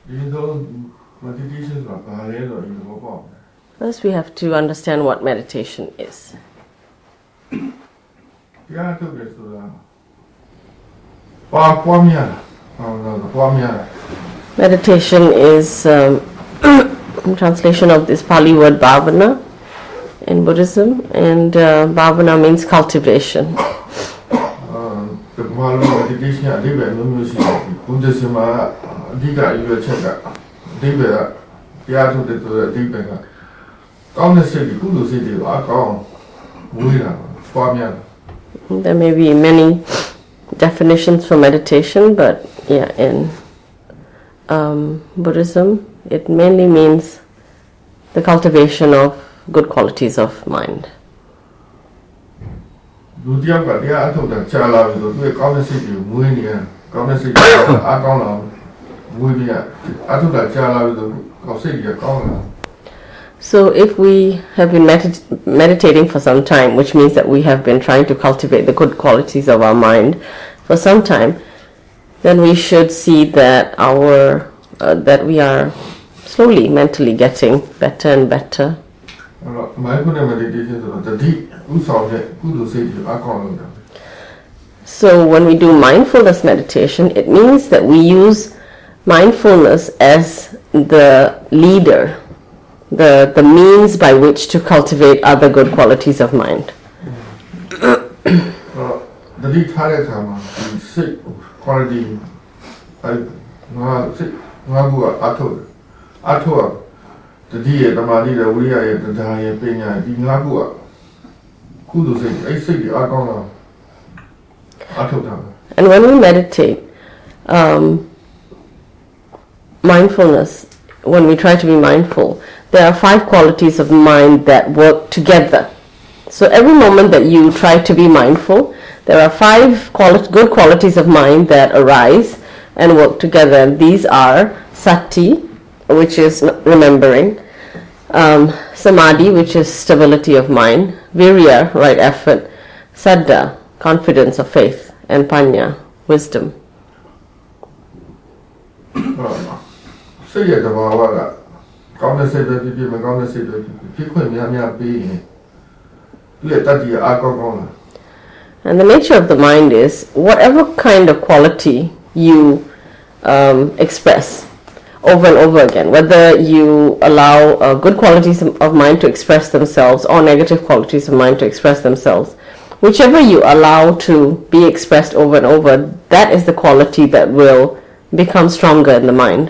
First, we have to understand what meditation is. Meditation is translation of this Pali word bhavana in Buddhism, and bhavana means cultivation. There may be many definitions for meditation, but in Buddhism, it mainly means the cultivation of good qualities of mind. So if we have been meditating for some time, which means that we have been trying to cultivate the good qualities of our mind for some time, then we should see that that we are slowly mentally getting better and better. So when we do mindfulness meditation, it means that we use mindfulness as the leader, the means by which to cultivate other good qualities of mind. And when we meditate, mindfulness, when we try to be mindful, there are 5 qualities of mind that work together. So every moment that you try to be mindful, there are 5 good qualities of mind that arise and work together. And these are sati, which is remembering, samadhi, which is stability of mind, virya, right effort, saddha, confidence or faith, and panya, wisdom. And the nature of the mind is whatever kind of quality you express over and over again, whether you allow good qualities of mind to express themselves or negative qualities of mind to express themselves, whichever you allow to be expressed over and over, that is the quality that will become stronger in the mind.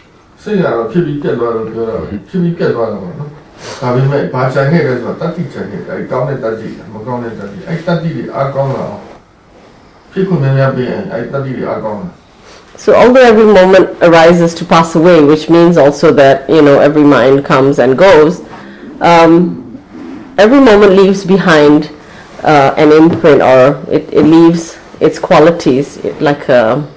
So although every moment arises to pass away, which means also that every mind comes and goes, every moment leaves behind an imprint, or it leaves its qualities like a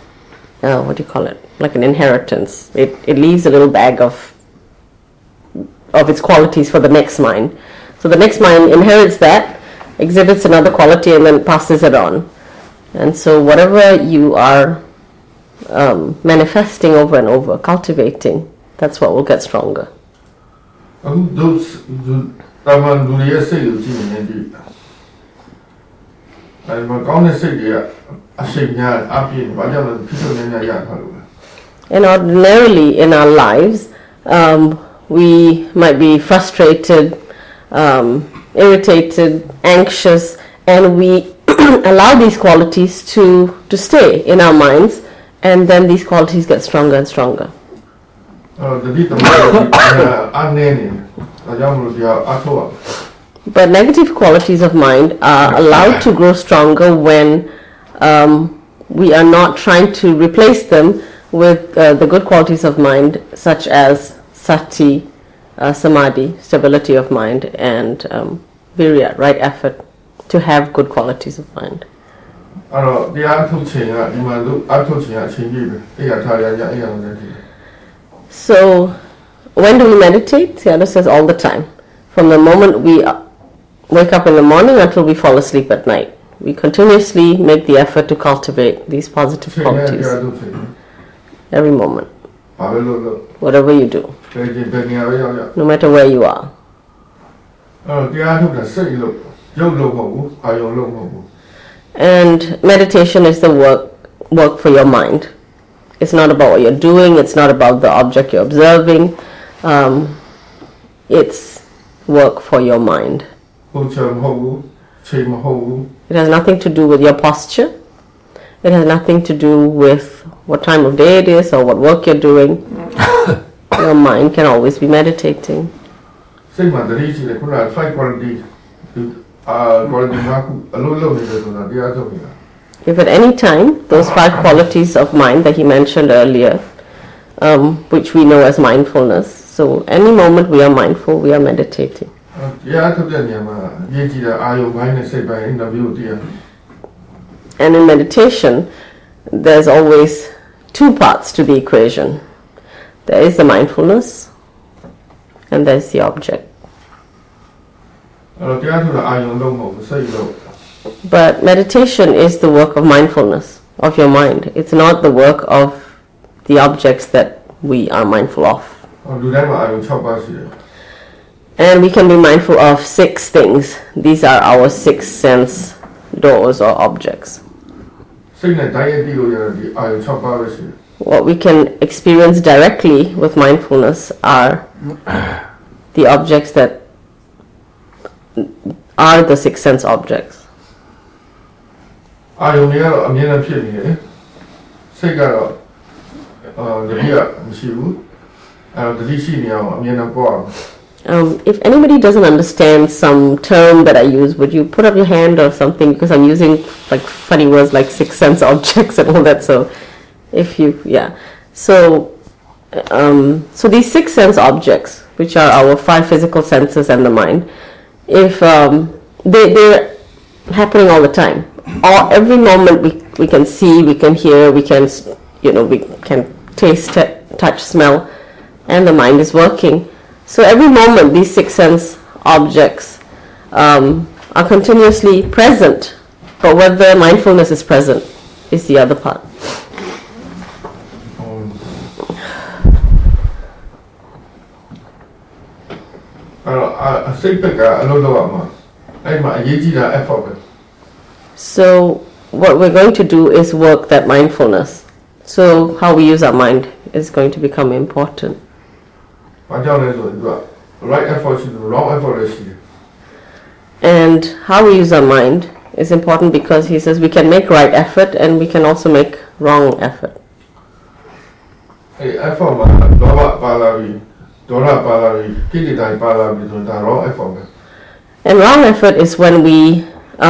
like an inheritance. It leaves a little bag of its qualities for the next mind. So the next mind inherits that, exhibits another quality, and then passes it on. And so whatever you are manifesting over and over, cultivating, that's what will get stronger. And ordinarily in our lives, we might be frustrated, irritated, anxious, and we allow these qualities to stay in our minds, and then these qualities get stronger and stronger. But negative qualities of mind are allowed to grow stronger when we are not trying to replace them with the good qualities of mind, such as sati, samadhi, stability of mind, and virya, right effort, to have good qualities of mind. So when do we meditate? Sayadaw says all the time. From the moment we wake up in the morning until we fall asleep at night, we continuously make the effort to cultivate these positive qualities every moment. whatever you do, no matter where you are. And meditation is the work for your mind. It's not about what you're doing, it's not about the object you're observing. It's work for your mind. It has nothing to do with your posture. It has nothing to do with what time of day it is or what work you're doing. Your mind can always be meditating. If at any time those 5 qualities of mind that he mentioned earlier, which we know as mindfulness, so any moment we are mindful, we are meditating. And in meditation, there's always 2 parts to the equation. There is the mindfulness, and there's the object. But meditation is the work of mindfulness, of your mind. It's not the work of the objects that we are mindful of. And we can be mindful of 6 things. These are our 6 sense doors or objects. What we can experience directly with mindfulness are the objects that are the 6 sense objects. If anybody doesn't understand some term that I use, would you put up your hand or something, because I'm using like funny words like 6 sense objects and all that. So if you, so these 6 sense objects, which are our 5 physical senses and the mind, if they're happening all the time, or every moment we can see, we can hear, we can taste, touch, smell, and the mind is working. So every moment these 6 sense objects are continuously present, but whether mindfulness is present is the other part. So what we're going to do is work that mindfulness. So how we use our mind is going to become important. And how we use our mind is important because he says we can make right effort and we can also make wrong effort. And wrong effort is when we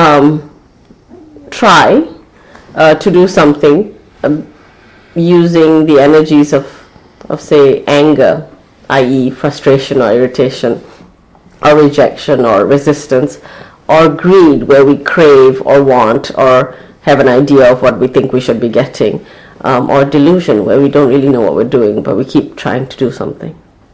try to do something using the energies of say anger, i.e. frustration or irritation, or rejection or resistance, or greed, where we crave or want or have an idea of what we think we should be getting, or delusion, where we don't really know what we're doing but we keep trying to do something.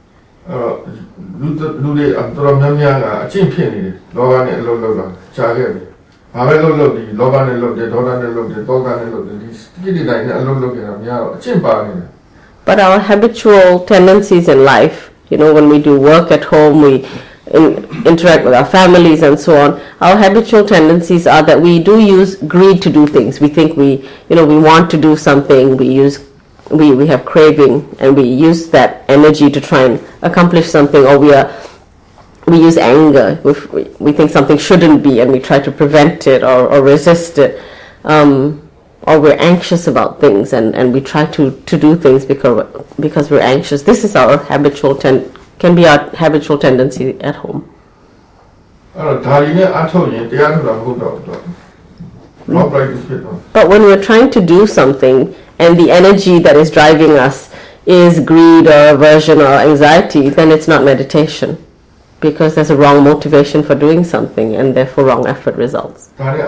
But our habitual tendencies in life, when we do work at home, we interact with our families and so on, our habitual tendencies are that we do use greed to do things. We think we want to do something, we have craving, and we use that energy to try and accomplish something, or we use anger. We think something shouldn't be and we try to prevent it or resist it. Or we're anxious about things and we try to do things because we're anxious. This is our habitual can be our habitual tendency at home. But when we're trying to do something and the energy that is driving us is greed or aversion or anxiety, then it's not meditation, because there's a wrong motivation for doing something and therefore wrong effort results.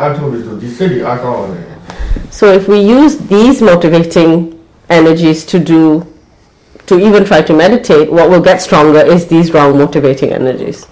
So if we use these motivating energies to even try to meditate, what will get stronger is these wrong motivating energies.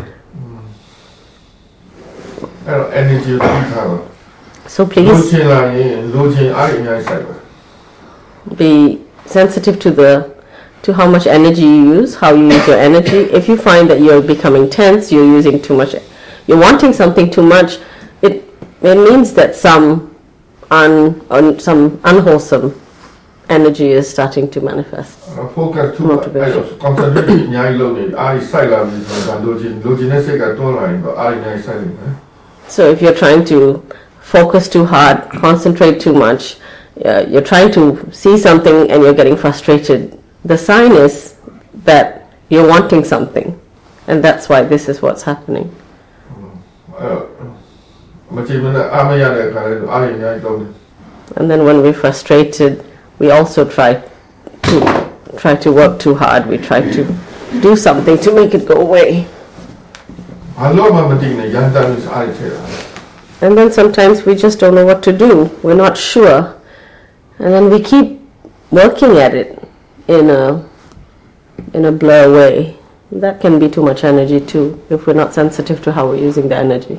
So please be sensitive to the to how much energy you use, how you use your energy. If you find that you're becoming tense, you're using too much, you're wanting something too much, it means that some unwholesome energy is starting to manifest. Focus too much. Concentrate. So if you're trying to focus too hard, concentrate too much, you're trying to see something and you're getting frustrated, the sign is that you're wanting something, and that's why this is what's happening. And then when we're frustrated, we also try to work too hard. We try to do something to make it go away. And then sometimes we just don't know what to do. We're not sure. And then we keep working at it in a blur way. That can be too much energy too, if we're not sensitive to how we're using the energy.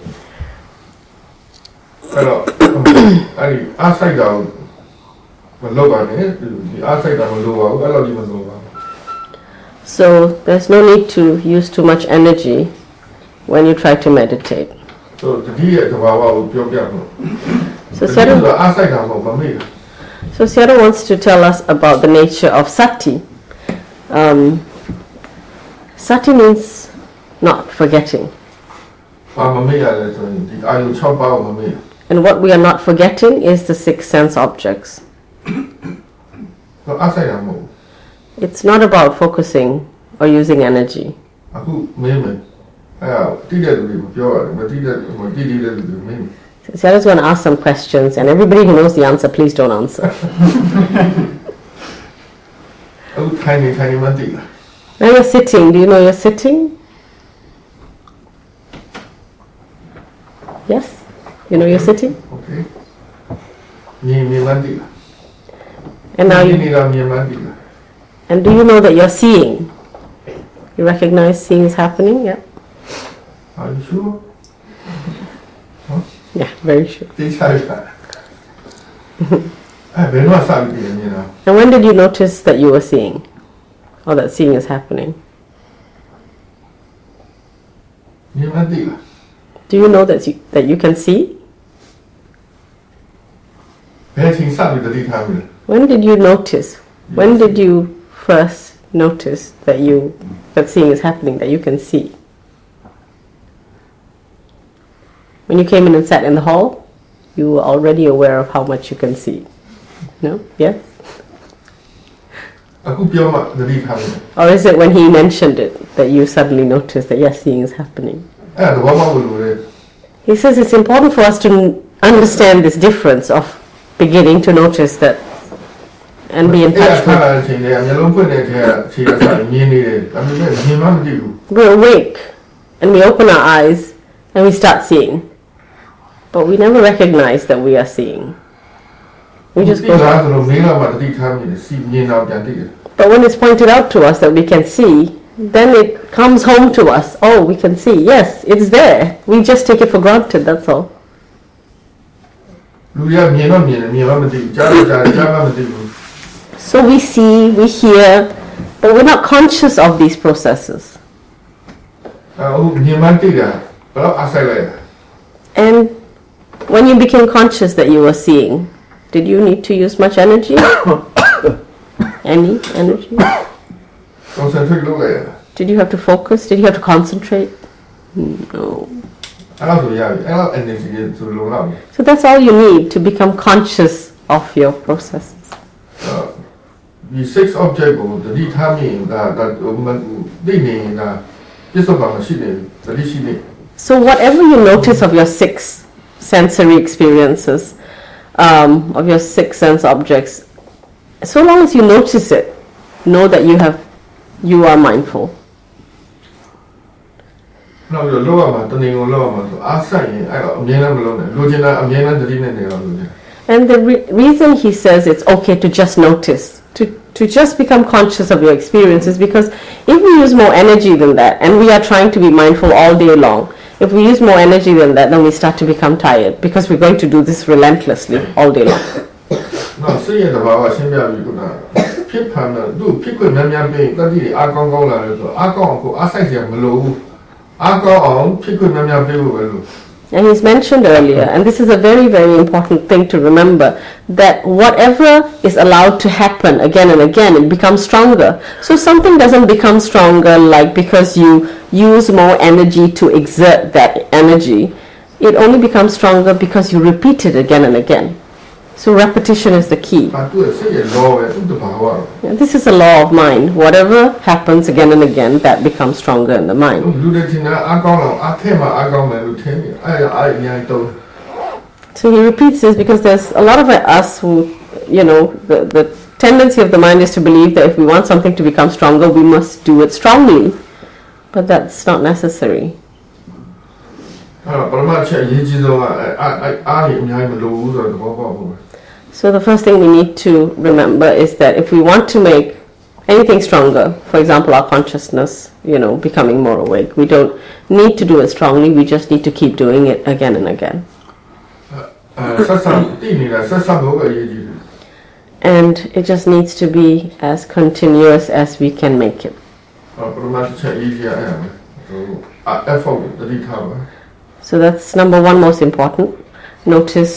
So there's no need to use too much energy when you try to meditate. So Sayadaw wants to tell us about the nature of sati. Sati means not forgetting. And what we are not forgetting is the six sense objects. It's not about focusing or using energy. Sayadaw's going to ask some questions, and everybody who knows the answer, please don't answer. Now you're sitting. Do you know you're sitting? Yes? You know you're sitting? Okay. And now and do you know that you're seeing? You recognize seeing is happening? Yeah. Are you sure? Huh? Yeah, very sure. And when did you notice that you were seeing? Or that seeing is happening? Do you know that you can see? When did you notice? When did you first notice that seeing is happening, that you can see? When you came in and sat in the hall, you were already aware of how much you can see. No? Yes? Or is it when he mentioned it that you suddenly noticed that yes, seeing is happening? He says it's important for us to understand this difference of beginning to notice that and be in touch with. We're awake and we open our eyes and we start seeing. But we never recognize that we are seeing. We just go. But when it's pointed out to us that we can see, then it comes home to us. Oh, we can see. Yes, it's there. We just take it for granted, that's all. So we see, we hear, but we're not conscious of these processes. And when you became conscious that you were seeing, did you need to use much energy? Any energy? Did you have to focus? Did you have to concentrate? No. So that's all you need to become conscious of your processes. The six objects So whatever you notice of your six sensory experiences, of your six sense objects, so long as you notice it, know that you are mindful. And the reason he says it's okay to just notice, to just become conscious of your experiences, because if we use more energy than that, and we are trying to be mindful all day long, if we use more energy than that, then we start to become tired, because we're going to do this relentlessly all day long. ဖြစ်ဖန်တော့သူဖြစ်ခွင့်များများပြီးတတိတွေအားကောင်းကောင်းလာတယ်ဆိုအားကောင်းအောင်ကိုအားဆိုင်စရာမလိုဘူးအားကောင်းအောင်ဖြစ်ခွင့်များများပေးဖို့ပဲလို့ And he's mentioned earlier, and this is a very, very important thing to remember, that whatever is allowed to happen again and again, it becomes stronger. So something doesn't become stronger like because you use more energy to exert that energy. It only becomes stronger because you repeat it again and again. So repetition is the key. သူ့စိတ်ရဲ့ law ပဲသူ့တဘာဝ And this is a law of mind. Whatever happens again and again, that becomes stronger in the mind. လူတွေချင်းအားကောင်းအောင်အားထက်မှအားကောင်းမယ်လို့ထင်တယ်အဲ့အများတော့ So he repeats this because there's a lot of us who, the tendency of the mind is to believe that if we want something to become stronger, we must do it strongly. But that's not necessary. ပရမတ်ချက်အရေးကြီးဆုံးကအားရအများကြီးမလိုဘူးဆိုတော့သဘောပေါက်ဖို့ So the first thing we need to remember is that if we want to make anything stronger, for example, our consciousness, becoming more awake, we don't need to do it strongly, we just need to keep doing it again and again. ဆက်ဆံတည်နေတာဆက်ဆံဖို့အရေးကြီးတယ် And it just needs to be as continuous as we can make it. ပရမတ်ချက်အရေးကြီးအဲ့ဒါပဲeffort တတိထားပါ So that's number one most important. Notice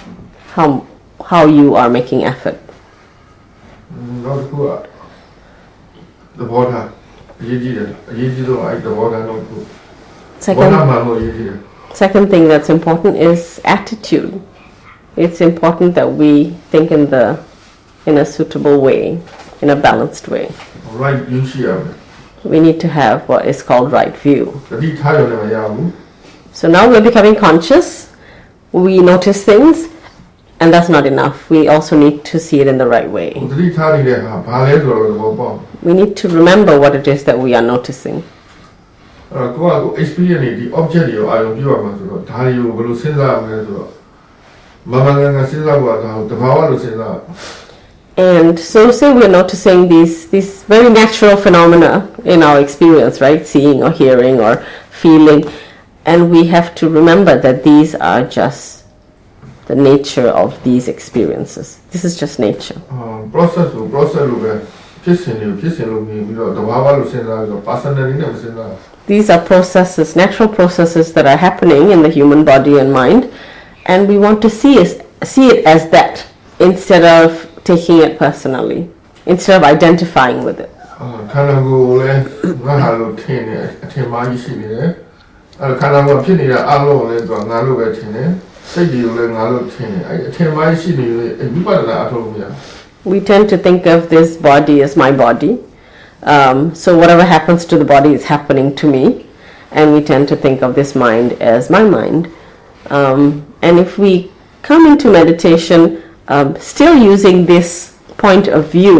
how you are making effort. နောက်တစ်ခုကသဘောထားအရေးကြီးတယ်အရေးကြီးဆုံးအဲ့သဘောထားတော့ကိုဘောထားမှလို့အရေးကြီးတယ် Second thing that's important is attitude. It's important that we think in a suitable way, in a balanced way. right view ရှိရမယ် We need to have what is called right view. တတိထားရုံနဲ့မရဘူး So now we're becoming conscious. We notice things, and that's not enough. We also need to see it in the right way. တတိထားနေတဲ့ဟာဘာလဲဆိုတော့သဘောပေါက် We need to remember what it is that we are noticing. ကိုက experience တွေဒီ object တွေကိုအာရုံပြုရမှာဆိုတော့ဒါတွေကိုဘယ်လိုစဉ်းစားရမလဲဆိုတော့မမငန်းစဉ်းစားဖို့ကတဘာဝလို့စဉ်းစား And so say we're noticing these very natural phenomena in our experience, right? Seeing or hearing or feeling. And we have to remember that these are just the nature of these experiences. This is just nature. process လို့ပဲဖြစ်စဉ်လို့မြင်ပြီးတော့တဘာဝလို့စဉ်းစားပြီးတော့ personality နဲ့မစဉ်းစား These are processes, natural processes that are happening in the human body and mind. And we want to see it as that instead of taking it personally, instead of identifying with it. ခန္ဓာကိုယ်လည်းငါဟာလို့ထင်တယ်အထင်မှားကြီးရှိနေတယ်အဲ့ခန္ဓာကိုယ်ဖြစ်နေတဲ့အလုံးကိုလည်းသူကငါလို့ပဲထင်တယ်စိတ်တွေကိုလည်းငါလို့ထင်တယ်အဲ့အထင်မှားကြီးရှိနေလို့ဝိပဿနာအထောက်အကူ We tend to think of this body as my body. So whatever happens to the body is happening to me. And we tend to think of this mind as my mind. And if we come into meditation still using this point of view,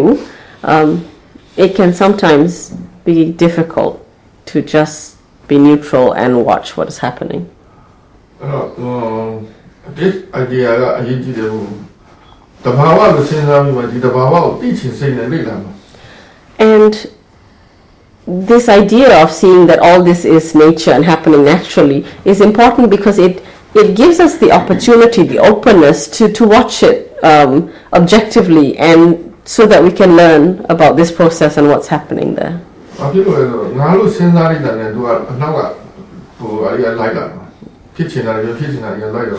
it can sometimes be difficult to just be neutral and watch what is happening. This idea ကအရေးကြီးတယ်တဘာဝကိုစဉ်းစားပြီးမှဒီတဘာဝကိုသိချင်စိတ်နဲ့လေ့လာမှာ And this idea of seeing that all this is nature and happening naturally is important because it gives us the opportunity, the openness to watch it objectively, and so that we can learn about this process and what's happening there. ဘာဖြစ်လို့လဲဆိုတော့ငါလို့စဉ်းစားလိုက်တဲ့သူကအနောက်ကအရေးလိုက်လာဖြစ်ချင်တာလည်းဖြစ်ချင်တာလည်းလိုက်တော့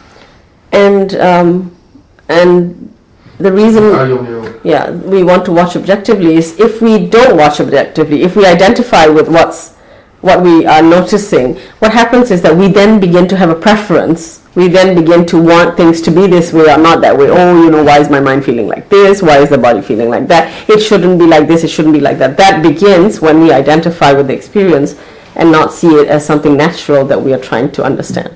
And the reason we want to watch objectively is if we don't watch objectively, if we identify with what we are noticing, what happens is that we then begin to have a preference. We then begin to want things to be this way or not that way. Oh, why is my mind feeling like this? Why is the body feeling like that? It shouldn't be like this, it shouldn't be like that. That begins when we identify with the experience and not see it as something natural that we are trying to understand.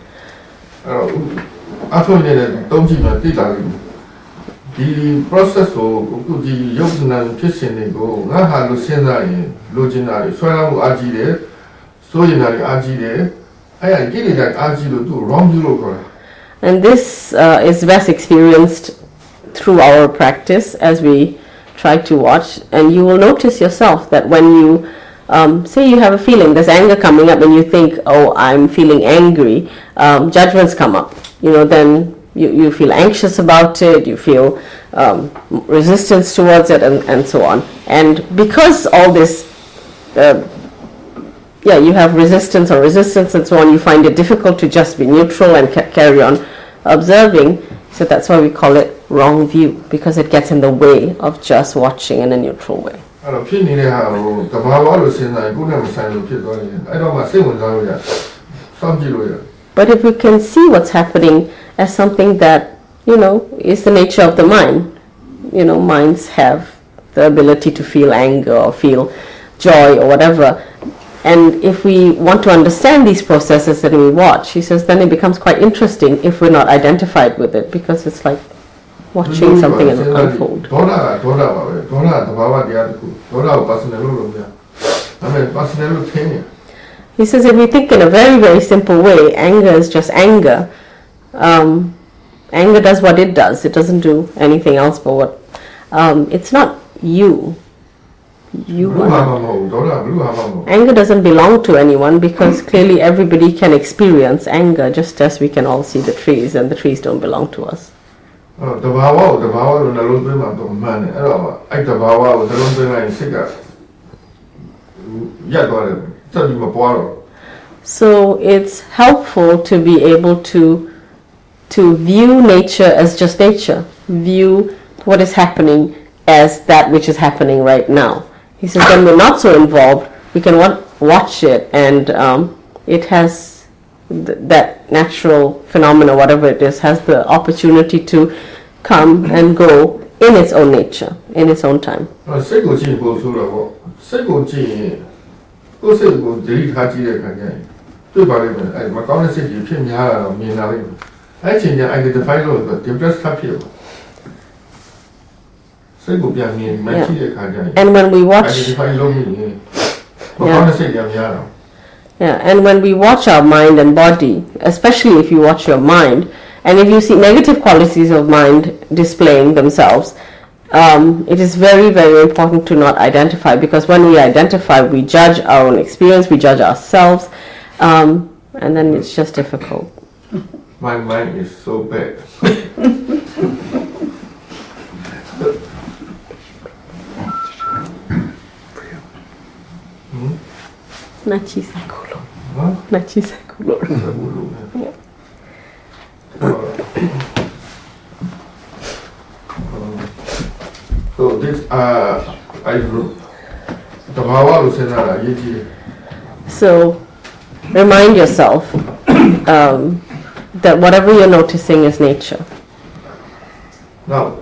အထုံးနေတဲ့တုံးကြည့်မှသိလာတယ်ဒီ process ကိုအခုဒီရုပ်နာဖြစ်စဉ်တွေကိုငါဟာလို့စဉ်းစားရင်လိုချင်တာတွေဆွဲလာမှုအားကြီးတယ်စိုးရင်တာတွေအားကြီးတယ်အဲ့ဒါကြည့်နေတာအားကြီးလို့သူ wrong view လို့ခေါ်တယ် And this is best experienced through our practice as we try to watch, and you will notice yourself that when you say you have a feeling, there's anger coming up and you think, oh, I'm feeling angry, judgments come up. Then you feel anxious about it, you feel resistance towards it, and so on. And because all this, you have resistance and so on, you find it difficult to just be neutral and carry on observing. So that's why we call it wrong view, because it gets in the way of just watching in a neutral way. But if we can see what's happening as something that, is the nature of the mind, minds have the ability to feel anger or feel joy or whatever. And if we want to understand these processes that we watch, he says, then it becomes quite interesting if we're not identified with it, because it's like watching something unfold. He says, if we think in a very, very simple way, anger is just anger. Anger does what it does. It doesn't do anything else but what. It's not you. Anger doesn't belong to anyone, because clearly everybody can experience anger, just as we can all see the trees, and the trees don't belong to us. So it's helpful to be able to view nature as just nature, view what is happening as that which is happening right now. He says when we're not so involved, we can watch it, and it has that natural phenomena, whatever it is, has the opportunity to come and go in its own nature, in its own time. And when we watch, and when we watch our mind and body, especially if you watch your mind, and if you see negative qualities of mind displaying themselves, it is very, very important to not identify, because when we identify, we judge our own experience, we judge ourselves, and then it's just difficult. My mind is so bad. Nachisakulo. So this So remind yourself that whatever you're noticing is nature. Now,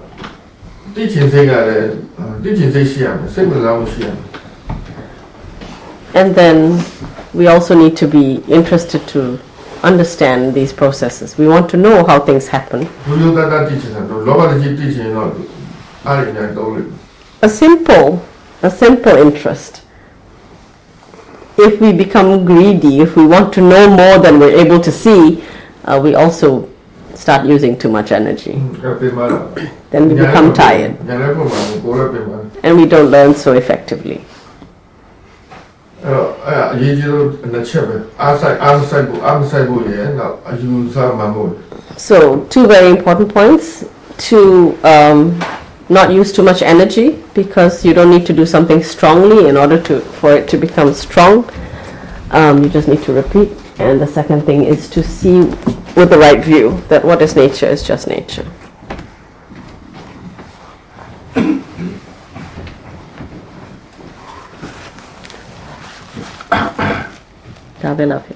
and then we also need to be interested to understand these processes. We want to know how things happen. A simple interest. If we become greedy, if we want to know more than we're able to see, we also start using too much energy. Then we become tired, and we don't learn so effectively. So two very important points: to not use too much energy, because you don't need to do something strongly in order for it to become strong. You just need to repeat. And the second thing is to see with the right view that what is nature is just nature. Yeah.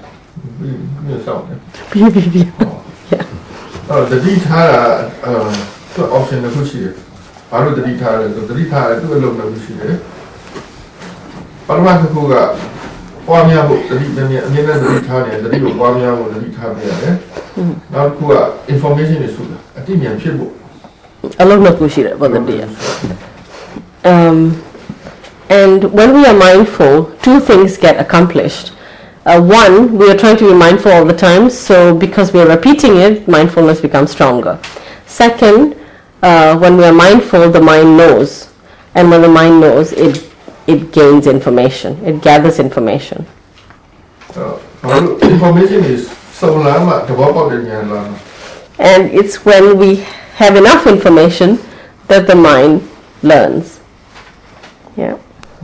And when we are mindful, two things get accomplished. One, we are trying to be mindful all the time, so because we are repeating it, mindfulness becomes stronger. Second, when we are mindful, the mind knows, and when the mind knows, it gains information, it gathers information. Information is so long. And it's when we have enough information that the mind learns. Yeah.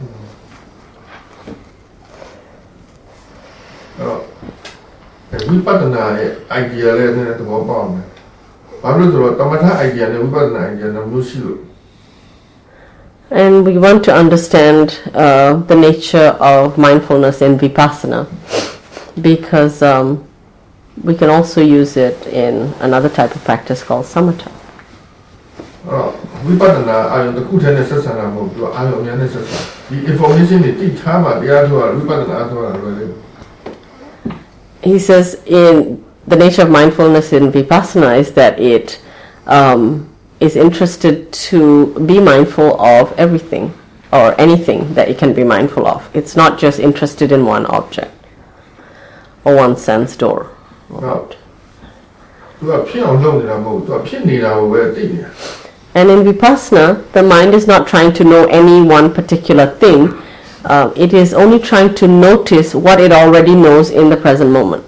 ဝိပဿနာရဲ့ idea လည်းနည်းနည်းသဘောပေါက်မယ်။ဘာလို့လဲဆိုတော့တမထ idea နဲ့ဝိပဿနာ idea နဲ့မျိုးရှိလို့ And we want to understand the nature of mindfulness in Vipassana, because we can also use it in another type of practice called Samatha. ဝိပဿနာအာရုံတစ်ခုတည်းနဲ့ဆက်ဆံတာမဟုတ်ဘူးအာရုံအများနဲ့ဆက်ဆံဒီ information တွေတိထားမှတရားထုတ်ရဝိပဿနာထုတ်ရလွယ်တယ် He says in the nature of mindfulness in Vipassana is that it is interested to be mindful of everything or anything that it can be mindful of. It's not just interested in one object or one sense door. And in Vipassana, the mind is not trying to know any one particular thing. It is only trying to notice what it already knows in the present moment.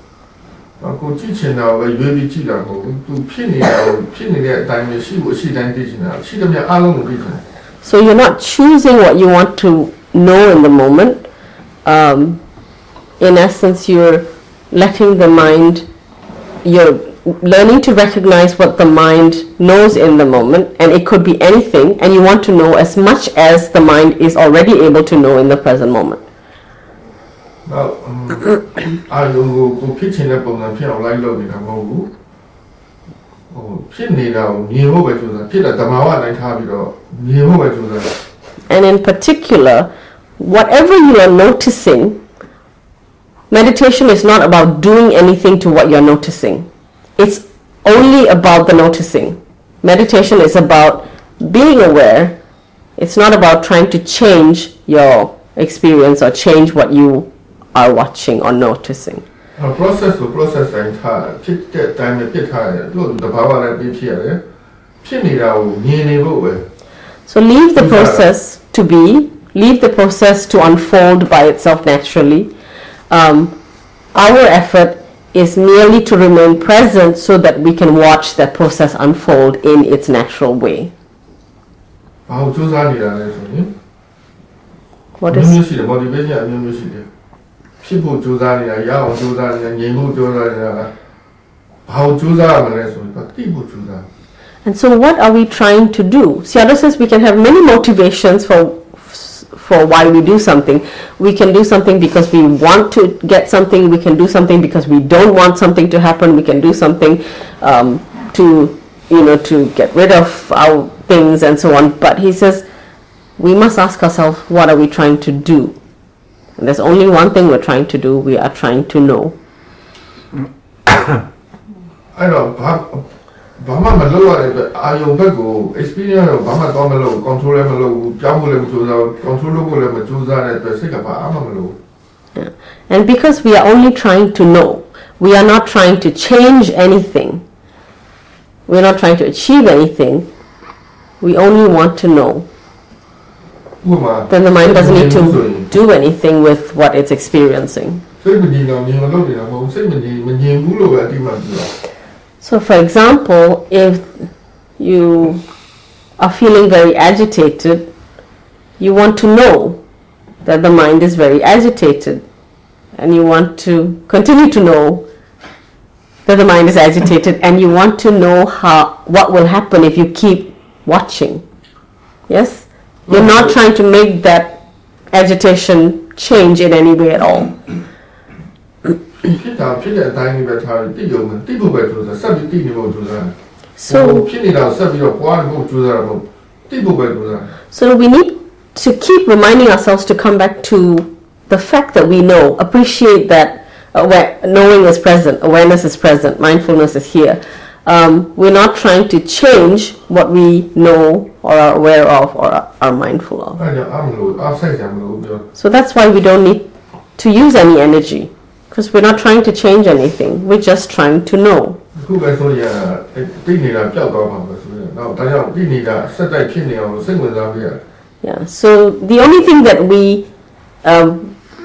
So you're not choosing what you want to know in the moment. In essence, you're letting the mind, you're learning to recognize what the mind knows in the moment, and it could be anything, and you want to know as much as the mind is already able to know in the present moment. Now, and in particular, whatever you are noticing, meditation is not about doing anything to what you're noticing. It's only about the noticing. Meditation is about being aware. It's not about trying to change your experience or change what you are watching or noticing. Process So leave the process to be, leave the process to unfold by itself naturally. Our effort is merely to remain present so that we can watch that process unfold in its natural way. What is And so what are we trying to do? Sayadaw says we can have many motivations for why we do something. We can do something because we want to get something. We can do something because we don't want something to happen. We can do something to get rid of our things and so on. But he says we must ask ourselves, what are we trying to do? And there's only one thing we're trying to do. We are trying to know. I know. experience And because we are only trying to know, we are not trying to change anything. We're not trying to achieve anything. We only want to know. Then the mind doesn't need to do anything with what it's experiencing. So for example, if you are feeling very agitated, you want to know that the mind is very agitated, and you want to continue to know that the mind is agitated, and you want to know what will happen if you keep watching. Yes? You're not trying to make that agitation change in any way at all. So we need to keep reminding ourselves to come back to the fact that we know, appreciate that knowing is present, awareness is present, mindfulness is here. We're not trying to change what we know or are aware of or are mindful of. So that's why we don't need to use any energy, because we're not trying to change anything. We're just trying to know. Yeah. So the only thing that we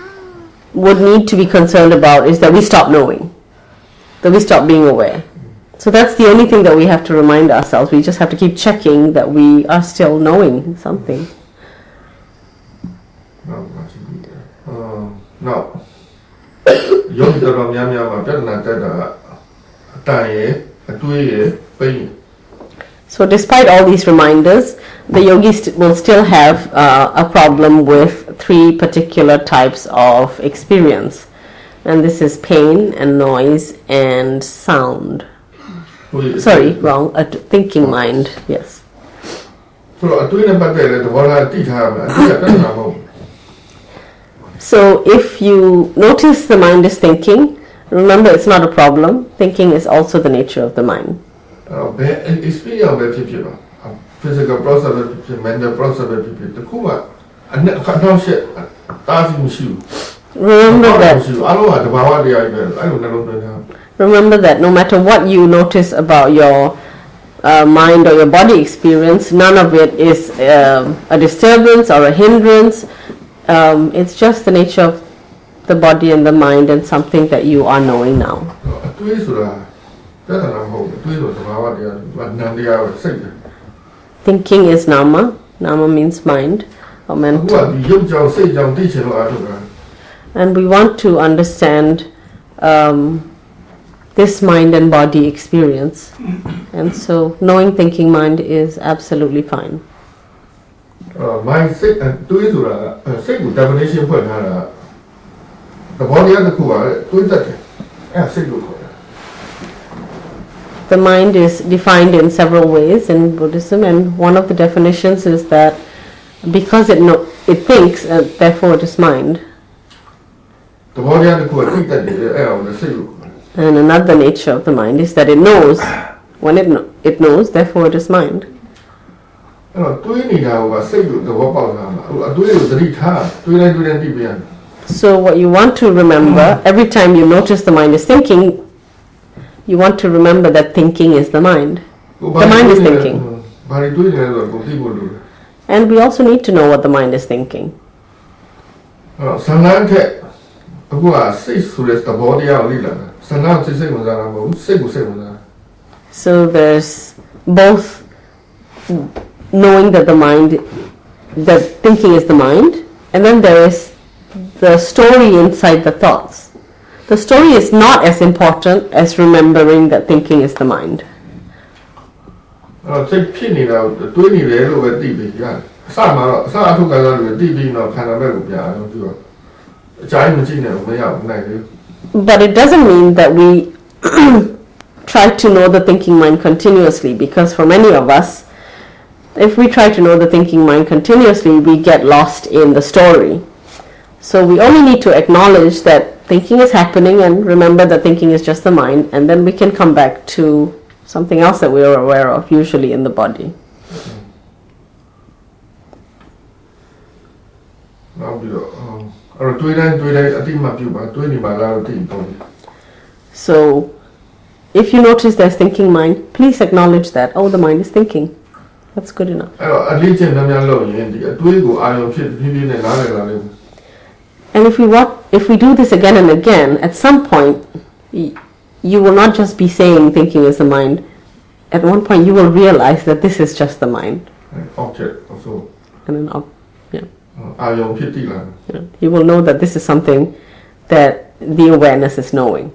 would need to be concerned about is that we stop knowing, that we stop being aware. So that's the only thing that we have to remind ourselves. We just have to keep checking that we are still knowing something. Now, so despite all these reminders, the yogi will still have a problem with 3 particular types of experience. And this is pain and noise and sound. Sorry, wrong. A thinking mind. Yes. So if you notice the mind is thinking, remember it's not a problem. Thinking is also the nature of the mind. Physical process, mental process, Remember that no matter what you notice about your mind or your body experience, none of it is a disturbance or a hindrance. It's just the nature of the body and the mind and something that you are knowing now. Thinking is nama. Nama means mind or mental. And we want to understand this mind and body experience. And so knowing thinking mind is absolutely fine. Mind definition the mind is defined in several ways in Buddhism, and one of the definitions is that because it thinks, therefore it is mind. And another nature of the mind is that it knows. When it knows, therefore it is mind. So what you want to remember, every time you notice the mind is thinking, you want to remember that thinking is the mind. The mind is thinking. And we also need to know what the mind is thinking. So there's both knowing that that thinking is the mind, and then there is the story inside the thoughts. The story is not as important as remembering that thinking is the mind. But it doesn't mean that we try to know the thinking mind continuously, because for many of us, if we try to know the thinking mind continuously, we get lost in the story. So we only need to acknowledge that thinking is happening and remember that thinking is just the mind, and then we can come back to something else that we are aware of, usually in the body. So if you notice there's thinking mind, please acknowledge that, oh, the mind is thinking. That's good enough. And if we do this again and again, at some point you will not just be saying thinking is the mind. At one point you will realize that this is just the mind. Object also. And you will know that this is something that the awareness is knowing.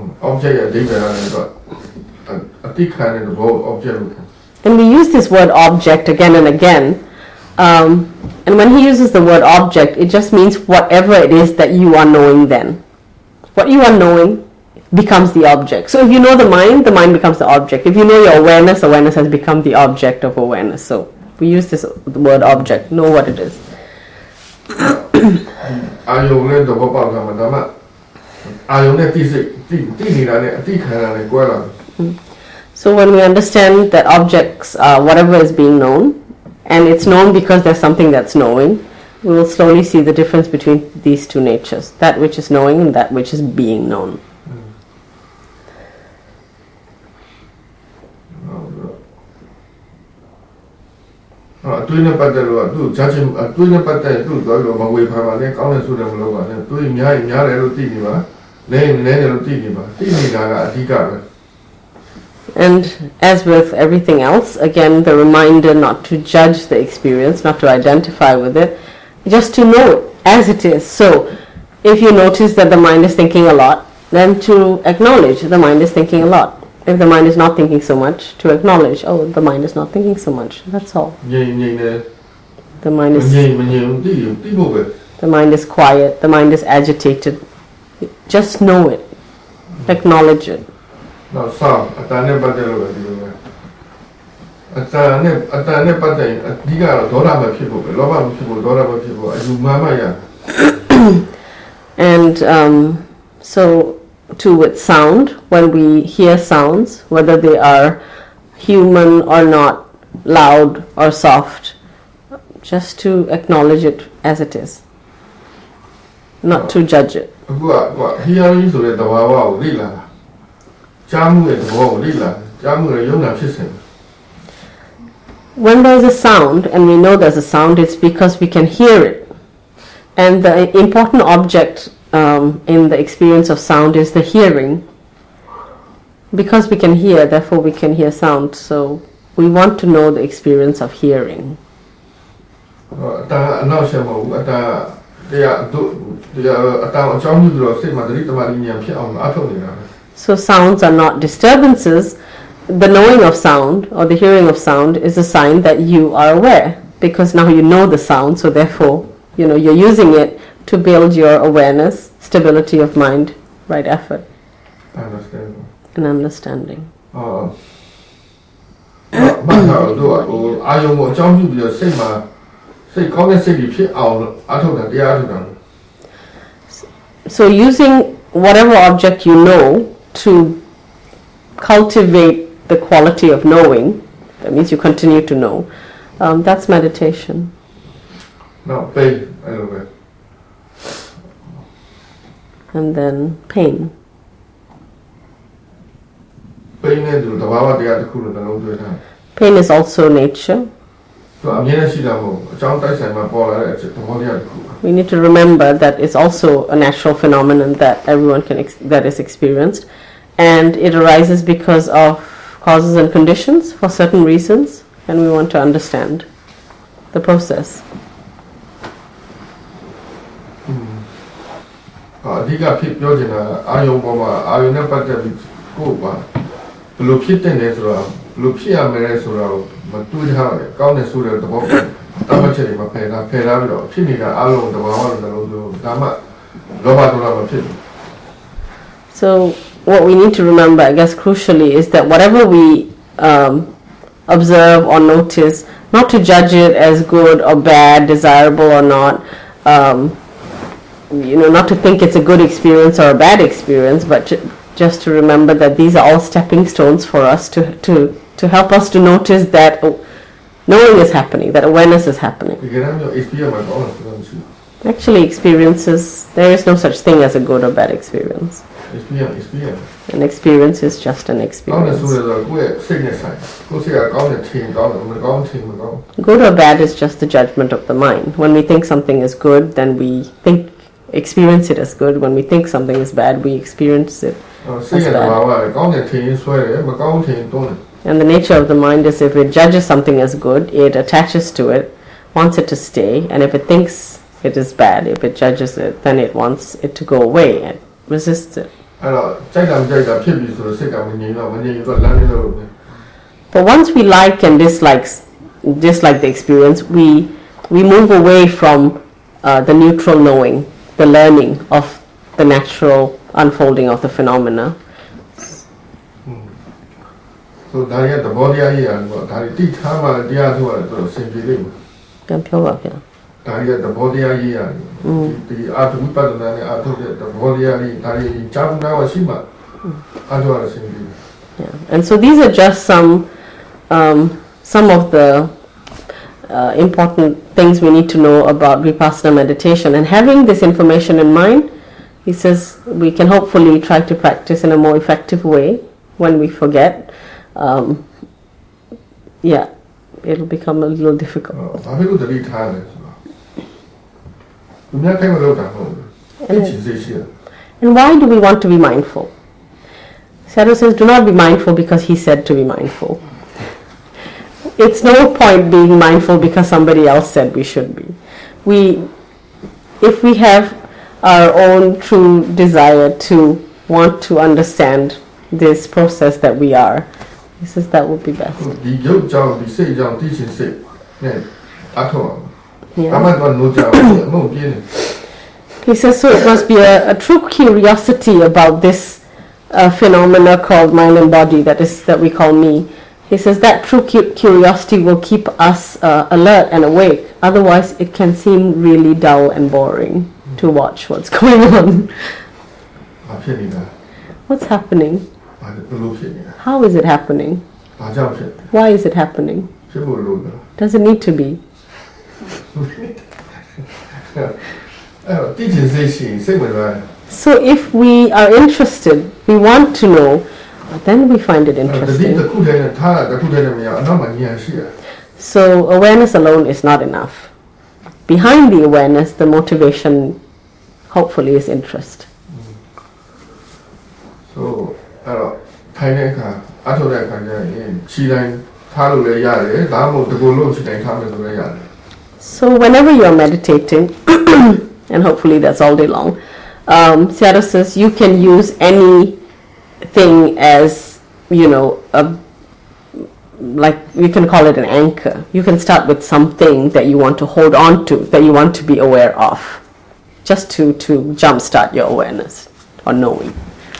And we use this word object again and again. And when he uses the word object, it just means whatever it is that you are knowing then. What you are knowing becomes the object. So if you know the mind becomes the object. If you know your awareness has become the object of awareness. So we use this word object, know what it is. So when we understand that objects are whatever is being known, and it's known because there's something that's knowing, we will slowly see the difference between these two natures, that which is knowing and that which is being known. And as with everything else, again, the reminder not to judge the experience, not to identify with it, just to know it as it is. So if you notice that the mind is thinking a lot, then to acknowledge the mind is thinking a lot. If the mind is not thinking so much, to acknowledge, oh, the mind is not thinking so much. That's all. The mind is quiet, the mind is agitated. Just know it. Acknowledge it. Now, sound, and so too with sound, when we hear sounds, whether they are human or not, loud or soft, just to acknowledge it as it is, not to judge it. When there's a sound and we know there's a sound, it's because we can hear it. And the important object in the experience of sound is the hearing. Because we can hear, therefore we can hear sound. So we want to know the experience of hearing. So sounds are not disturbances. The knowing of sound or the hearing of sound is a sign that you are aware, because now you know the sound, so therefore you're using it to build your awareness, stability of mind, right effort, and understanding. So using whatever object you know to cultivate the quality of knowing, that means you continue to know, that's meditation. Now, pain. And then pain. Pain is also nature. We need to remember that it's also a natural phenomenon that everyone that is experienced, and it arises because of causes and conditions for certain reasons, and we want to understand the process. So what we need to remember, I guess crucially, is that whatever we observe or notice, not to judge it as good or bad, desirable or not, not to think it's a good experience or a bad experience, but just to remember that these are all stepping stones for us to help us to notice that knowing is happening, that awareness is happening. Actually, experiences, there is no such thing as a good or bad experience. An experience is just an experience. Good or bad is just the judgment of the mind. When we think something is good, then we experience it as good. When we think something is bad, we experience it as bad. And the nature of the mind is, if it judges something as good, it attaches to it, wants it to stay, and if it thinks it is bad, if it judges it, then it wants it to go away and resists it. But once we like and dislike the experience, we move away from the neutral knowing, the learning of the natural unfolding of the phenomena. So that the body the body and so these are just some of the important things we need to know about Vipassana meditation. And having this information in mind, he says we can hopefully try to practice in a more effective way when we forget. It'll become a little difficult. And why do we want to be mindful? Sayadaw says, do not be mindful because he said to be mindful. It's no point being mindful because somebody else said we should be. If we have our own true desire to want to understand this process that we are, he says that would be best. Yeah. He says, so it must be a true curiosity about this phenomena called mind and body that we call me. He says that true curiosity will keep us alert and awake. Otherwise, it can seem really dull and boring to watch what's going on. What's happening? How is it happening? Why is it happening? Does it need to be? So if we are interested, we want to know, then we find it interesting. So awareness alone is not enough. Behind the awareness, the motivation hopefully is interest. So whenever you're meditating, and hopefully that's all day long, Sayadaw says you can use anything as, like you can call it an anchor. You can start with something that you want to hold on to, that you want to be aware of, just to jumpstart your awareness or knowing.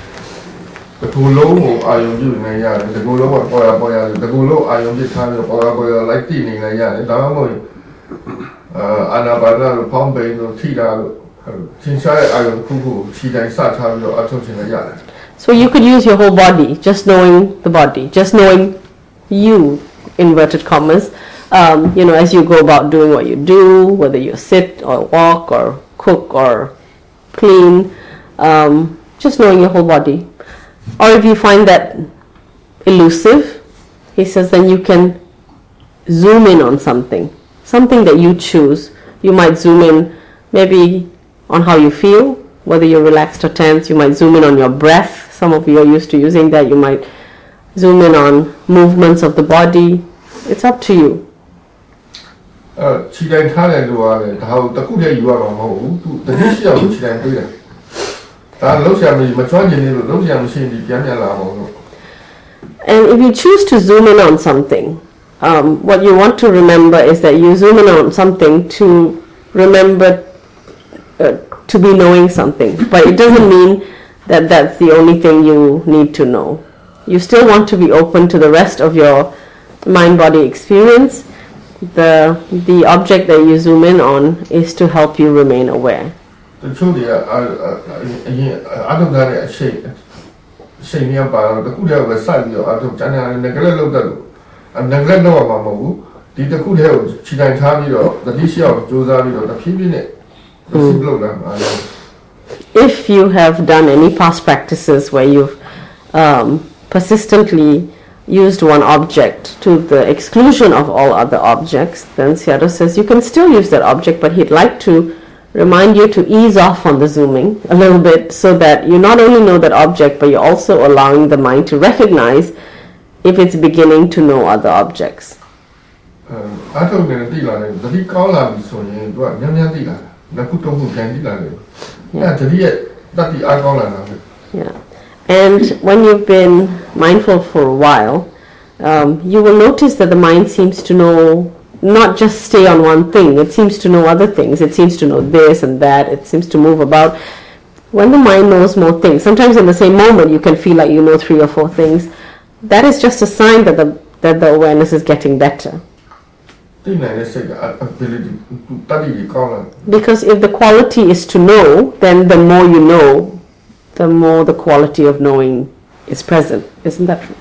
So you could use your whole body, just knowing the body, just knowing you, inverted commas, as you go about doing what you do, whether you sit or walk or cook or clean, just knowing your whole body. Or if you find that elusive, he says, then you can zoom in on something that you choose. You might zoom in maybe on how you feel, whether you're relaxed or tense. You might zoom in on your breath. Some of you are used to using that. You might zoom in on movements of the body. It's up to you. And if you choose to zoom in on something, what you want to remember is that you zoom in on something to remember to be knowing something. But it doesn't mean that that's the only thing you need to know. You still want to be open to the rest of your mind-body experience. The object that you zoom in on is to help you remain aware. If you have done any past practices where you've persistently used one object to the exclusion of all other objects, then Sayadaw says you can still use that object, but he'd like to remind you to ease off on the zooming a little bit, so that you not only know that object, but you're also allowing the mind to recognize if it's beginning to know other objects. Yeah. And when you've been mindful for a while, you will notice that the mind seems to know, not just stay on one thing, it seems to know other things. It seems to know this and that, it seems to move about. When the mind knows more things, sometimes in the same moment you can feel like you know 3 or 4 things, that is just a sign that the awareness is getting better. Because if the quality is to know, then the more you know, the more the quality of knowing is present. Isn't that true?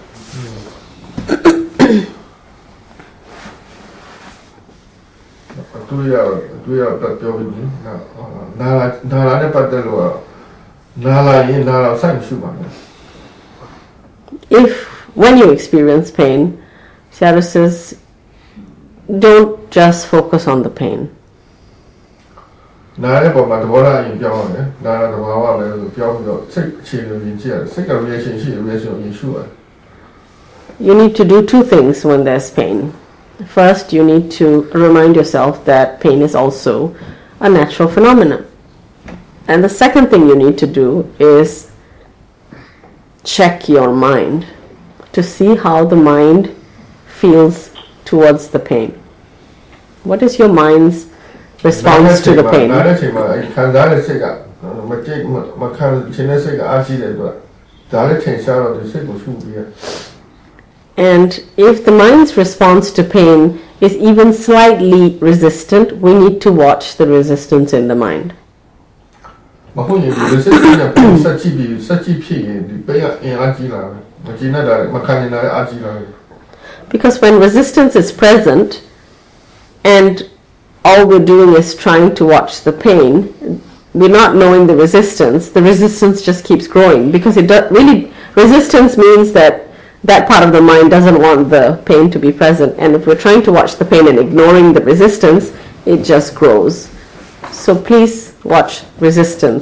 If when you experience pain, Sayadaw says, don't just focus on the pain. နားတဲ့ပုံမှာသဘောထားအရင်ပြောင်းရတယ်နားတာသဘာဝပဲလို့ပြောပြီးတော့စိတ်အခြေအနေကိုကြည့်ရတယ်စိတ်က reaction ရှိတယ် reaction ကိုရှုရတယ် You need to do two things when there's pain. First, you need to remind yourself that pain is also a natural phenomenon. And the second thing you need to do is check your mind to see how the mind feels towards the pain. What is your mind's response to the pain? နားတဲ့အချိန်မှာခံစားတဲ့စိတ်ကမခံချင်တဲ့စိတ်ကအားကြီးတယ်ဆိုတာဒါလည်းထင်ရှားတော့ဒီစိတ်ကိုရှုပြီးရ And if the mind's response to pain is even slightly resistant, we need to watch the resistance in the mind. မဟုတ်ရင်ဒီ resistance ကစက်ကြည့်ဖြစ်ရင်ဒီပိတ်ကအင်အားကြီးလာတယ်မကြည့်နဲ့တာမခံနိုင်တာအားကြီးလာတယ် Because when resistance is present and all we're doing is trying to watch the pain, we're not knowing the resistance just keeps growing because resistance means that part of the mind doesn't want the pain to be present, and if we're trying to watch the pain and ignoring the resistance, it just grows. So please watch resistance.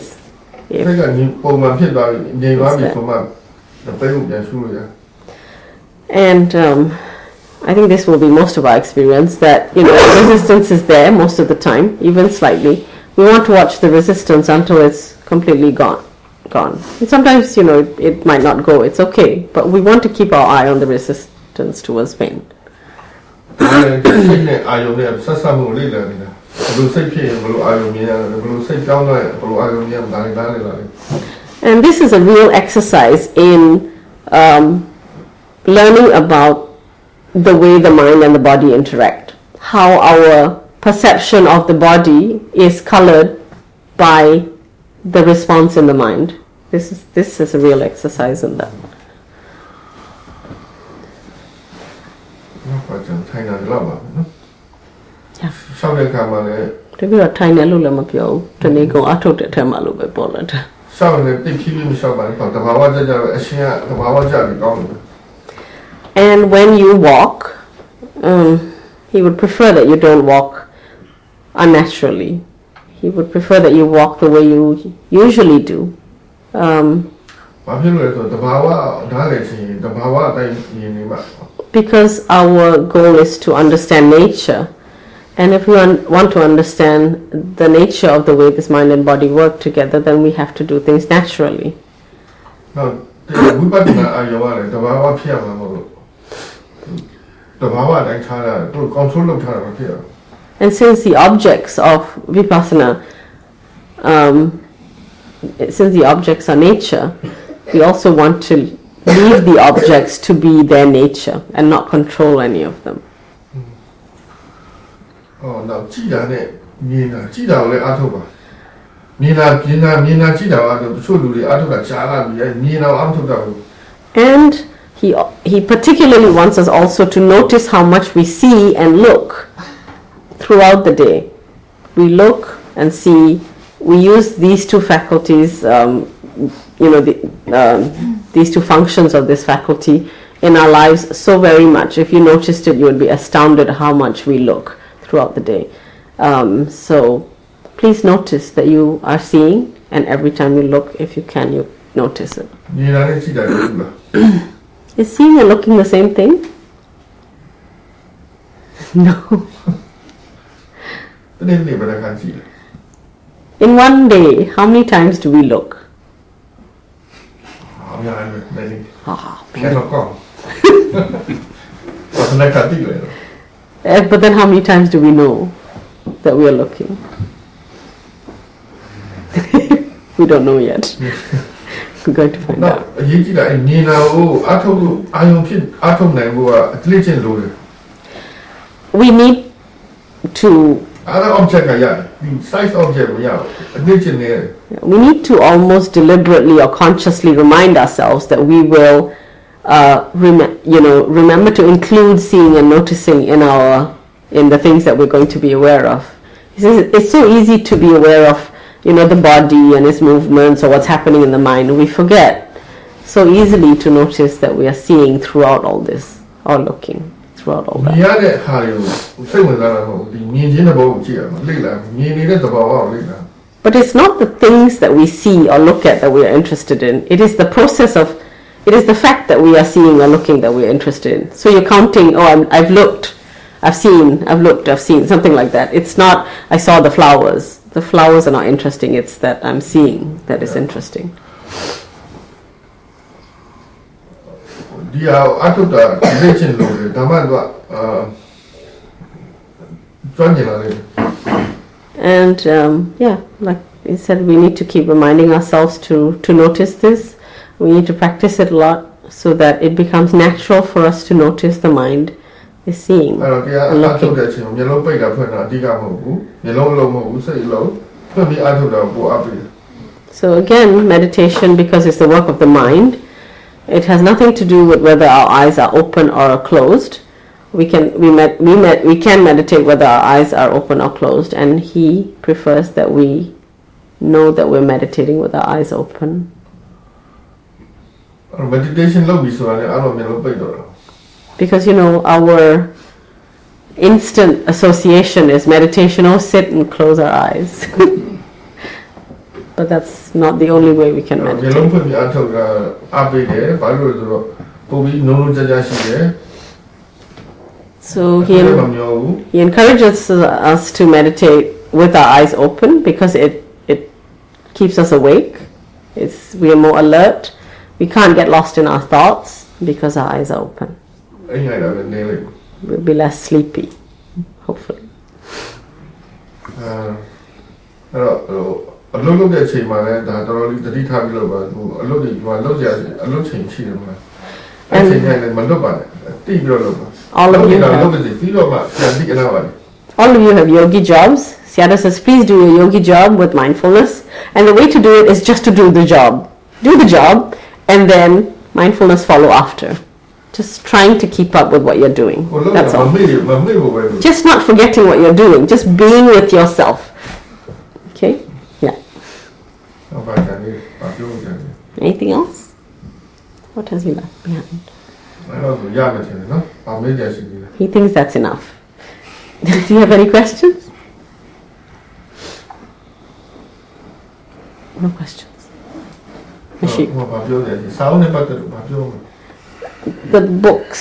And I think this will be most of our experience, that resistance is there most of the time, even slightly. We want to watch the resistance until it's completely gone. And sometimes it might not go, it's okay, but we want to keep our eye on the resistance towards pain. And this is a real exercise in learning about the way the mind and the body interact, how our perception of the body is colored by the response in the mind. This is a real exercise in that. Yeah. တကယ်တော့ထိုင်တယ်လို့လည်းမပြောဘူးတနေ့ကုန်အထုတ်တဲ့အထက်မှာလို့ပဲပေါ်လာတာ And when you walk, he would prefer that you don't walk unnaturally. He would prefer that you walk the way you usually do. Because our goal is to understand nature. And if we want to understand the nature of the way this mind and body work together, then we have to do things naturally. And since the objects of vipassana, since the objects are nature, we also want to leave the objects to be their nature and not control any of them. And he particularly wants us also to notice how much we see and look throughout the day. We look and see. We use these two faculties, these two functions of this faculty in our lives so very much. If you noticed it, you would be astounded how much we look throughout the day. So please notice that you are seeing, and every time you look, if you can, you notice it. Is seeing and looking the same thing? No. In one day, how many times do we look? But then how many times do we know that we are looking? We don't know yet. We're going to find out. We need to we need to almost deliberately or consciously remind ourselves that we will remember to include seeing and noticing in the things that we're going to be aware of. It's so easy to be aware of the body and its movements or what's happening in the mind. We forget so easily to notice that we are seeing throughout all this or looking throughout all that. But it's not the things that we see or look at that we are interested in. It is the process of, it is the fact that we are seeing or looking that we are interested in. So you're counting, I've looked, I've seen, I've looked, I've seen, something like that. It's not, I saw the flowers. The flowers are not interesting. It's that I'm seeing that is interesting. ဒီဟာအထုတာလေ့ကျင့်လို့လေဒါမှတော့ကျွမ်းကျင်လာတယ် And yeah, like you said, we need to keep reminding ourselves to notice this. We need to practice it a lot so that it becomes natural for us to notice the mind is seeing အဲ့တော့တရားအထုတဲ့အချိန်မျိုးလုံးပိတ်တာဖွင့်တာအဓိကမဟုတ်ဘူးမျိုးလုံးလုံးမဟုတ်ဘူးစိတ်လုံးဖွင့်ပြီးအထုတာပိုအပ်ပြီ So again, meditation, because it's the work of the mind, it has nothing to do with whether our eyes are open or closed. We can meditate whether our eyes are open or closed, and he prefers that we know that we're meditating with our eyes open. Meditation လုပ်ပြီးဆိုတာလည်းအဲ့လိုမျိုးလုံးပိတ်တော့တာ Because our instant association is meditation. Oh, sit and close our eyes. But that's not the only way we can မျိုး meditate. လုံးဖွင့်ပြီးအထုတာအပ်ပြီးတယ်ဘာလို့လဲဆိုတော့ပုံပြီးနုံနုံကြကြရှိတယ် So he encourages us to meditate with our eyes open because it keeps us awake. We are more alert. We can't get lost in our thoughts because our eyes are open. အဲ့ငိုင်တာပဲနေလိုက် We'll be less sleepy, hopefully. အဲ့တော့အလုပ်လုပ်တဲ့အချိန်မှာလည်းဒါတော်တော်လေးသတိထားပြီးလုပ်ပါဘူးအလုပ်တွေကလုပ်ကြအလုပ်ချိန်ရှိတယ်မှာအဲ့ချိန်တိုင်းလည်းမလုပ်ပါနဲ့တိပြီးတော့လုပ်ပါ All of you လုပ်ပါစေပြီးတော့မှပြန်ပြီးအနာပါ All of you have yogi jobs. Sayadaw says, please do your yogi job with mindfulness. And the way to do it is just to do the job. Do the job, and then mindfulness follow after. Just trying to keep up with what you're doing. That's all. Just not forgetting what you're doing. Just being with yourself. Okay? Yeah. Anything else? What has he left behind? He thinks that's enough. Do you have any questions? No questions. The books.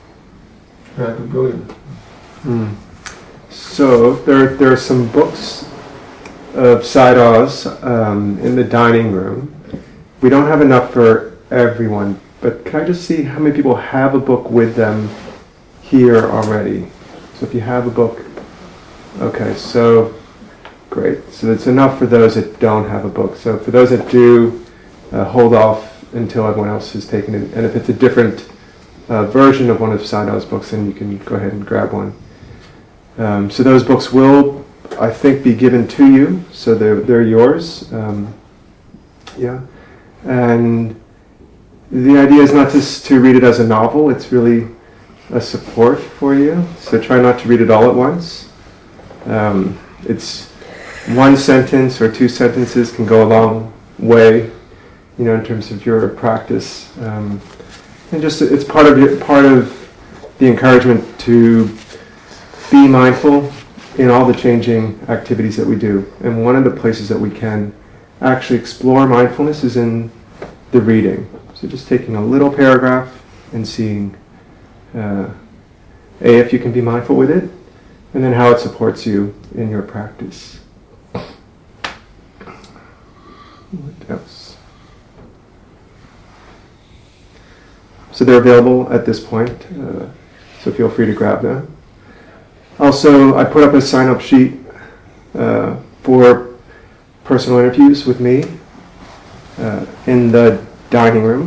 So there are some books of Sayadaw's in the dining room. We don't have enough for everyone, but can I just see how many people have a book with them here already? So if you have a book, okay, so great. So it's enough for those that don't have a book. So for those that do, hold off until everyone else has taken it. And if it's a different version of one of Sayadaw's books, then you can go ahead and grab one. So those books will, I think, be given to you. So they're yours. Yeah. And the idea is not just to read it as a novel. It's really a support for you. So try not to read it all at once. It's one sentence or two sentences can go a long way, in terms of your practice. And just it's part of the encouragement to be mindful in all the changing activities that we do. And one of the places that we can actually explore mindfulness is in the reading. So just taking a little paragraph and seeing if you can be mindful with it, and then how it supports you in your practice. What else? So they're available at this point, so feel free to grab them. Also, I put up a sign-up sheet for personal interviews with me in the dining room.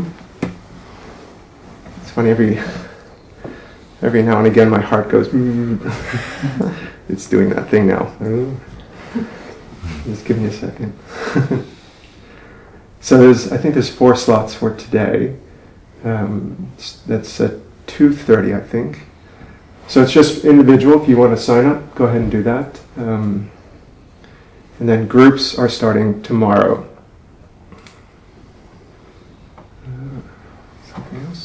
It's funny, every now and again my heart goes, it's doing that thing now. Just give me a second. So I think there's 4 slots for today. That's at 2:30, I think. So it's just individual. If you want to sign up, go ahead and do that. And then groups are starting tomorrow. Something else?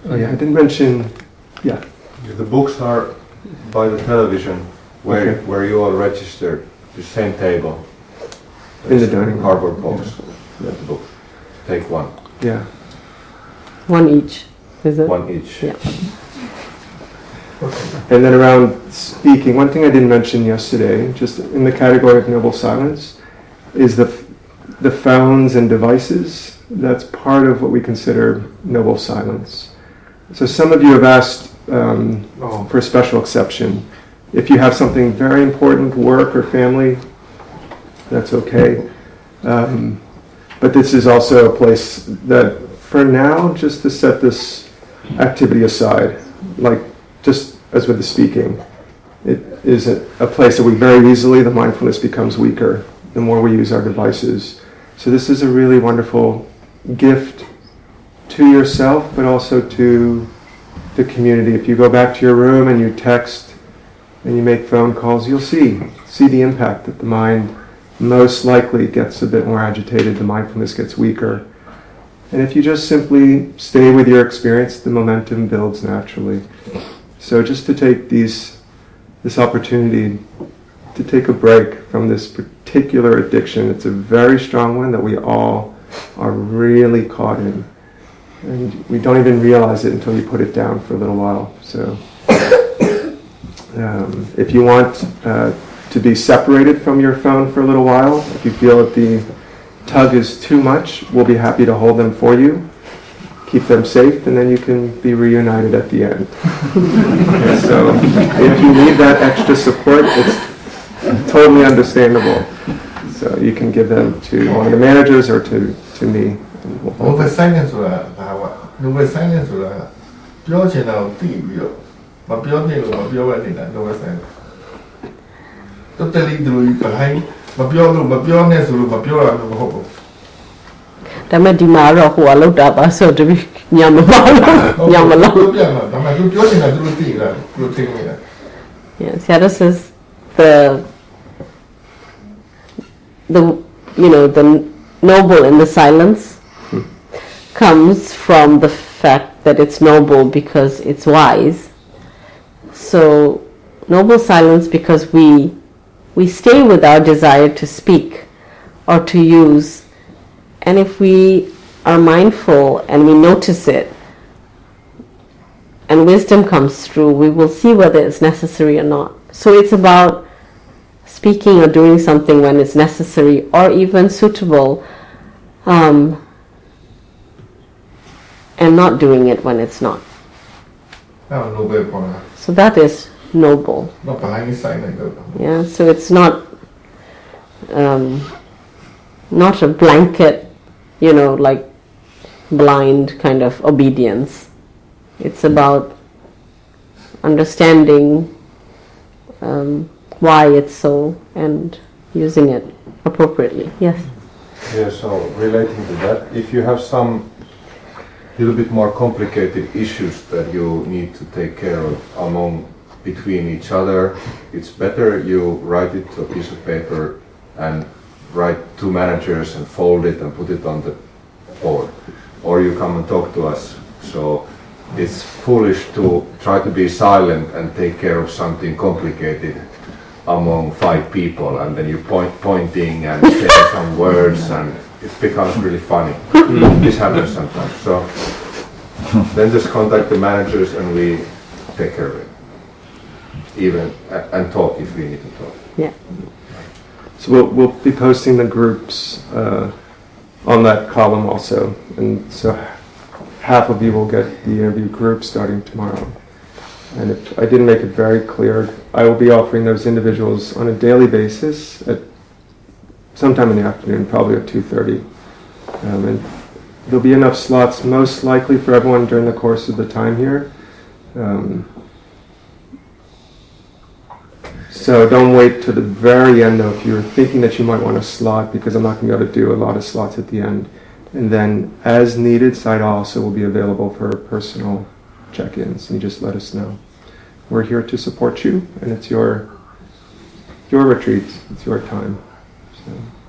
Oh yeah, I didn't mention. Yeah. The books are by the television, Okay. where you all registered, the same table. In the dining room. Cardboard box. The book. Take one. Yeah. One each, is it? One each. Yeah. And then around speaking, one thing I didn't mention yesterday, just in the category of noble silence, is the phones and devices. That's part of what we consider noble silence. So some of you have asked for a special exception. If you have something very important, work or family, that's okay. But this is also a place that, for now, just to set this activity aside, like just as with the speaking, it is a place that we very easily, the mindfulness becomes weaker the more we use our devices. So this is a really wonderful gift to yourself, but also to the community. If you go back to your room and you text and you make phone calls, you'll see the impact that the mind most likely gets a bit more agitated, the mindfulness gets weaker. And if you just simply stay with your experience, the momentum builds naturally. So just to take this opportunity to take a break from this particular addiction, it's a very strong one that we all are really caught in. And we don't even realize it until you put it down for a little while. So if you want to be separated from your phone for a little while, if you feel that the tug is too much, we'll be happy to hold them for you, keep them safe, and then you can be reunited at the end. Okay, so if you need that extra support, it's totally understandable. So you can give them to one of the managers or to me. Noble silence ဆိုတာဒါက noble silence ဆိုတာပြောချင်တာကိုသိပြီးတော့မပြောနိုင်လို့မပြောဘဲနေတာ noble silence totally သူတို့ဘိုင်းမပြောလို့မပြောနဲ့ဆိုလို့မပြောတာမျိုးမဟုတ်ဘူးဒါမဲ့ဒီမှာတော့ဟိုအလုပ်တာပါဆိုတပြီးညမပါလို့ညမလားပြောပြမှာဒါမှသူပြောချင်တာသူတို့သိလားသူတို့သိနေတာ Yes, Yada says the the noble in the silence comes from the fact that it's noble because it's wise. So noble silence because we stay with our desire to speak or to use, and if we are mindful and we notice it and wisdom comes through, we will see whether it's necessary or not. So it's about speaking or doing something when it's necessary or even suitable, and not doing it when it's not. အဲ့ noble ခေါ်တာ So that is noble. မဘိုင်းဆိုင်နိုင်တော့ Yeah, so it's not a blanket, like blind kind of obedience. It's about understanding why it's so and using it appropriately. Yes. Yeah, so relating to that, if you have some little bit more complicated issues that you need to take care of between each other, it's better you write it to a piece of paper and write to managers and fold it and put it on the board. Or you come and talk to us. So it's foolish to try to be silent and take care of something complicated among 5 people, and then you pointing and saying some words, and it becomes really funny. This happens sometimes. So then just contact the managers and we take care of it. Even and talk if we need to talk. Yeah. So we'll be posting the groups on that column also, and so half of you will get the interview group starting tomorrow. And if I didn't make it very clear, I will be offering those individuals on a daily basis at sometime in the afternoon, probably at 2:30. And there'll be enough slots most likely for everyone during the course of the time here. So don't wait to the very end though if you're thinking that you might want a slot, because I'm not going to be able to do a lot of slots at the end. And then as needed, Side also will be available for personal check-ins, and you just let us know. We're here to support you, and it's your retreat, it's your time. So.